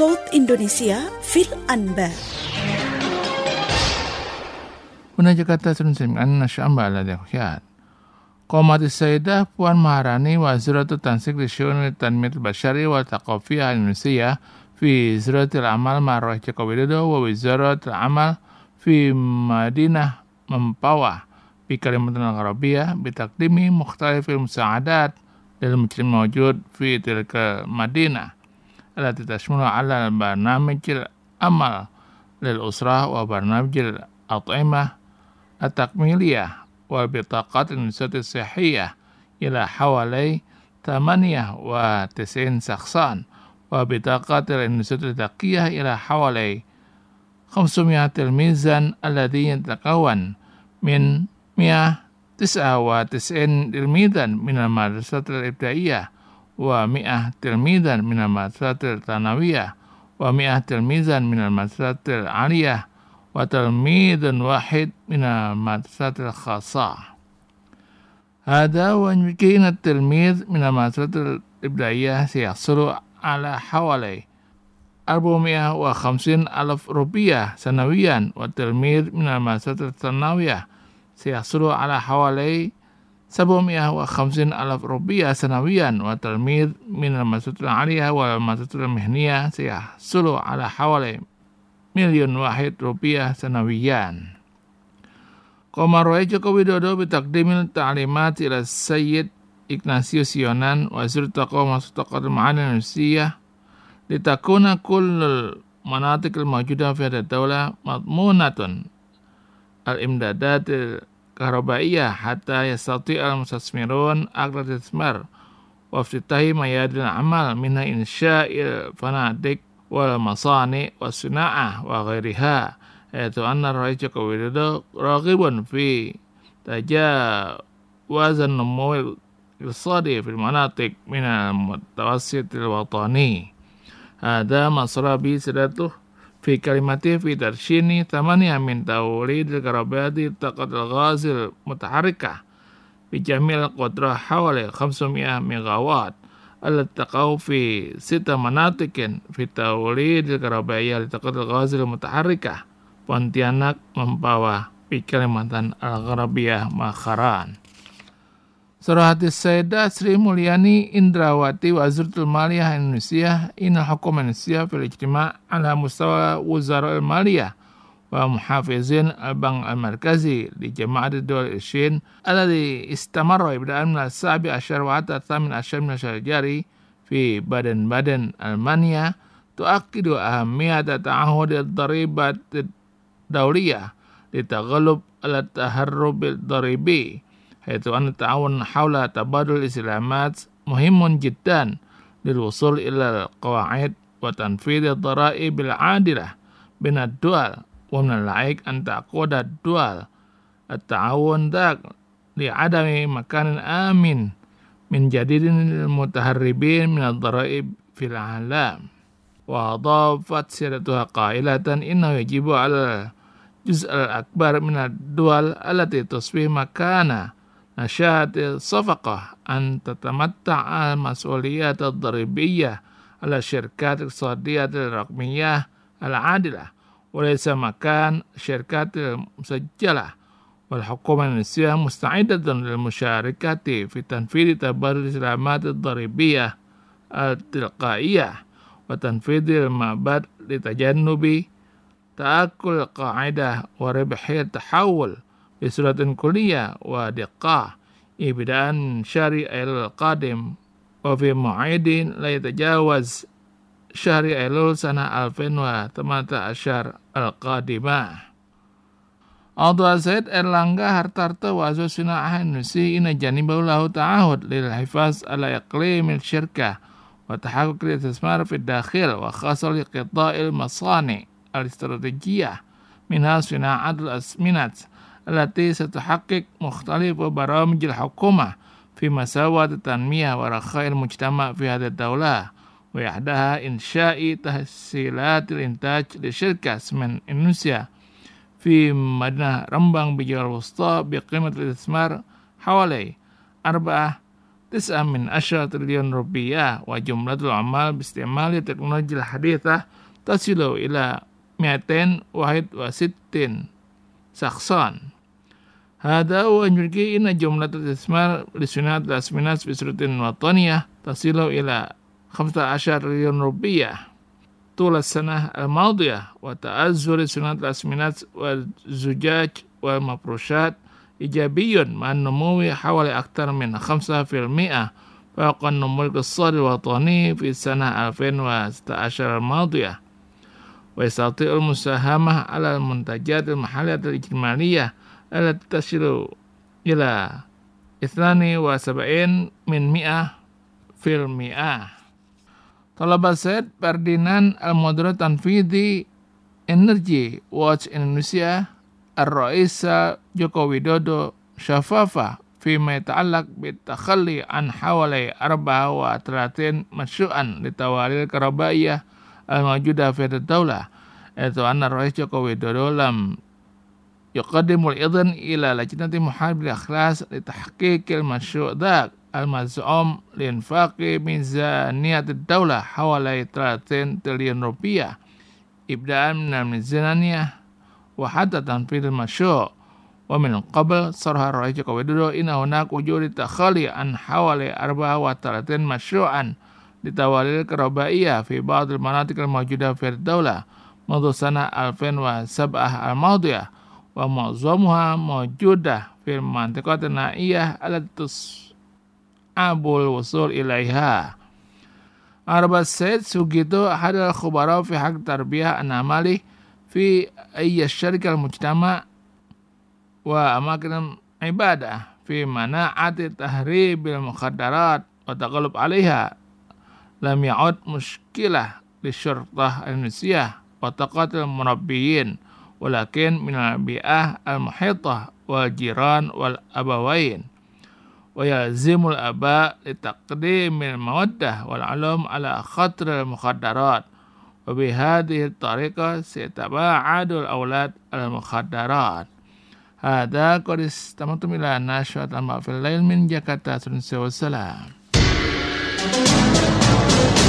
صوت إندونيسيا في الأنباء. هنا Jakarta سنسمعنا الشعب على الأخيار. قامت السيدة بوان مهراني وزيرة التنسيق لشؤون التنمية البشرية والثقافية الإندونيسية في وزارة العمل مع الرئيس جوكو ويدودو ووزارة العمل في مدينة ممباوا بكلمة العربية بتقديم مختلف المساعدات للمجتمع الموجود في تلك المدينة التي تشمل على برنامج العمل للأسرة وبرنامج الأطعمة التكميلية وبطاقات النساء الصحية إلى حوالي 98 شخصا وبطاقات النساء الذكية إلى حوالي 500 تلميذا الذي يتكون من 199 تلميذا من المدرسة الابتدائية و100 تلميذا من المدرسة الثانوية و100 تلميذا من المدرسة العالية وتلميذ واحد من المدرسة الخاصة. هذا ويمكن التلميذ من المدرسة الابتدائية سيحصل على حوالي 450,000 روبية سنويا والتلميذ من المدرسة الثانوية سيحصل على حوالي 750,000 روبية سنويا والتلميذ من المدرسة العالية والمدرسة المهنية سيحصل على حوالي 1,000,000 روبية سنويا. قام الرئيس جوكو ويدودو بتقديم التعليمات إلى السيد إغناسيوس يونان وزير الثقافة والثقافة المعادن الإندونيسية لتكون كل المناطق الموجودة في هذه الدولة مضمونة الإمدادات الكهربائية حتى يستطيع المستثمرون أخذ الاستثمار وافتتاح ميادين العمل منها إنشاء الفنادق والمصانع والصناعة وغيرها، حيث أن الرئيس جوكو ويدودو راغب في تجاوز النمو الاقتصادي في المناطق من المتوسط الوطني. هذا ما صرح به سيادته في كلمته في تدشين 8 من توليد الكهرباء طاقة الغاز المتحركة بجميع القدرة حوالي 500 ميجاوات التي تقع في 6 مناطق في توليد الكهربائية لطاقة الغاز المتحركة Pontianak Mempawah في Kalimantan الغربية مؤخرا. صرحت السيدة سري مولياني إندراواتي وزيرة المالية الإندونيسية إن الحكومة الإندونيسية في الاجتماع على مستوى وزراء المالية ومحافظين البنك المركزي لجماعة الدول العشرين الذي استمر ابتداء من 17 وحتى 18 من الشهر الجاري في بادن-بادن ألمانيا تؤكد أهمية تعهد الضريبة الدولية للتغلب على التهرب الضريبي، حيث أن التعاون حول تبادل الاستلامات مهم جدا للوصول إلى القواعد وتنفيذ الضرائب العادلة بين الدول، ومن اللائق أن تعقد الدول التعاون ذاك لعدم مكان آمن من جديد للمتهربين من الضرائب في العالم. وأضافت سيادتها قائلة إنه يجب على الجزء الأكبر من الدول التي تصبح مكان نشاط الصفقة أن تتمتع المسؤوليات الضريبية على الشركات الاقتصادية الرقمية العادلة وليس مكان الشركات المسجلة، والحكومة الإندونيسية مستعدة للمشاركة في تنفيذ تبادل الاستلامات الضريبية التلقائية وتنفيذ المبادئ لتجنب تآكل القاعدة وربحية التحول بصورة كلية ودقة ابتداء من شهر أيلول القادم وفي موعد لا يتجاوز شهر أيلول سنة 2018 القادمة. أضاف السيد إرلانغا هارتارتو وزير الصناعة الإندونيسي إن جانبه له تعهد للحفاظ على إقليم الشركة وتحقق الاستثمار في الداخل وخاصة لقطاع المصانع الاستراتيجية منها صناعة الأسمنت التي ستحقق مختلف برامج الحكومة في مساواة التنمية ورخاء المجتمع في هذه الدولة، وإحداها إنشاء تسهيلات الإنتاج لشركة سمن إندونيسيا في مدينة رمبang بجوار الوسطى بقيمة الاستثمار حوالي 4 9 تريليون روبية، وجملة العمال باستعمال التكنولوجيا الحديثة تصل إلى 261 شخصا. هذا ويجري أن جملة الاستثمار لصناعة الأسمنت في صورة وطنية تصل إلى 15 تريليون روبية طول السنة الماضية، وتأثر صناعة الأسمنت والزجاج والمفروشات إيجابي مع النمو حوالي أكثر من 5% فوق النمو الاقتصادي الوطني في السنة 2016 الماضية، ويستطيع المساهمة على المنتجات المحلية الإجمالية التي تصل إلى 72%. طلب السيد فرديناند المدير التنفيذي Energy Watch Indonesia الرئيس جوكو ويدودو شفافة فيما يتعلق بالتخلي عن حوالي 34 مشروعا للتوالي الكهربائية الموجودة في الدولة، حيث أن الرئيس جوكو ويدودو لم يقدم الإذن إلى لجنة محاربة الإخلاص لتحقيق المشروع ذاك المزعوم لإنفاق ميزانية الدولة حوالي 30 تريليون روبية ابتداء من الميزانية وحتى تنفيذ المشروع. ومن قبل صرح الرئيس جوكو ويدودو إن هناك وجود تخلي عن حوالي 34 مشروعا لتوالي الكهربائية في بعض المناطق الموجودة في الدولة منذ سنة 2007 الماضية، ومعظمها موجودة في المنطقة النائية التي تصعب الوصول إليها. أعرب السيد سوغيتو أحد الخبراء في حق التربية العملي في أي شركة المجتمع وأماكن عبادة في مناعة تهريب المخدرات والتغلب عليها لم يعد مشكلة للشرطة الإندونيسية وتقاتل المربيين، ولكن من البيئة المحيطة والجيران والأبوين، ويلزم الآباء لتقديم المودة والعلوم على خطر المخدرات، وبهذه الطريقة سيتباعد الأولاد على المخدرات. هذا قد استمعتم إلى نشرة الماء في الليل من جاكرتا. والسلام.